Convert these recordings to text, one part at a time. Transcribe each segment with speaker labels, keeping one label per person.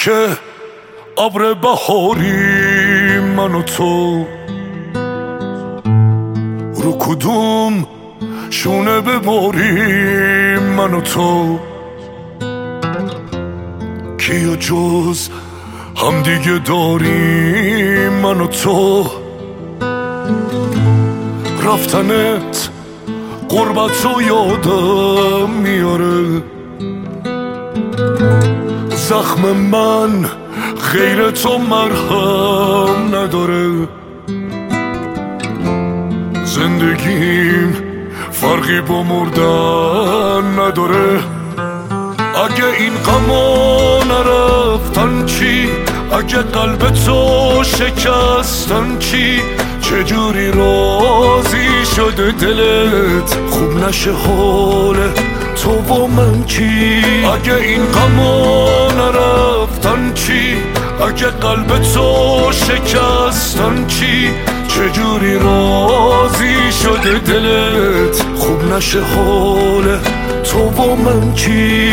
Speaker 1: که ابر بهاری من و تو، رو کدوم شونه بباریم من و تو، کیا جز هم دیگه داریم من و تو. رفتنت غربت رو یادم میاره، زخم من غیر تو مرهم نداره. زندگیم فرقی با مردن نداره. اگه این غما نرفتن چی؟ اگه قلب تو شکستن چی؟ چجوری راضی شده دلت خوب نشه حال تو و من چی؟ اگه این غما نرفتن چی؟ اگه قلب تو شکستن چی؟ چجوری راضی شده دلت خوب نشه حال تو و من چی؟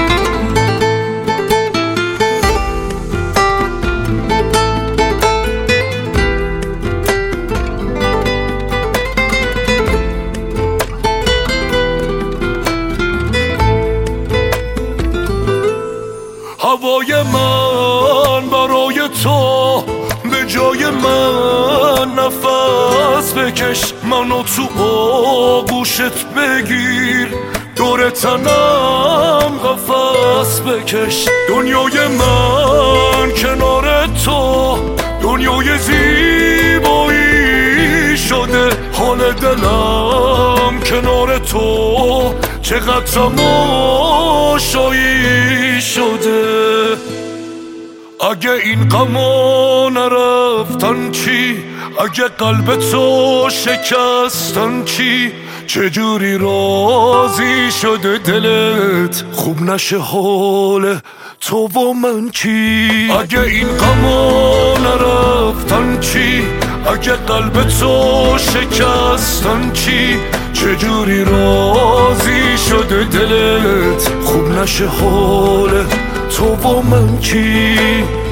Speaker 1: هوای من برای تو به جای من نفس بکش، منو تو آغوشت بگیر، دور تنم قفس بکش. دنیای من کنار تو دنیای زیبایی شده، حال دلم کنار تو چقدر تماشایی شده. اگه این غما نرفتن چی؟ اگه قلب تو شکستن چی؟ چجوری راضی شده دلت خوب نشه حال تو و من چی؟ اگه این غما نرفتن چی؟ اگه قلب تو شکستن چی؟ چجوری راضی شده دلت خوب نشه حال تو و من چی؟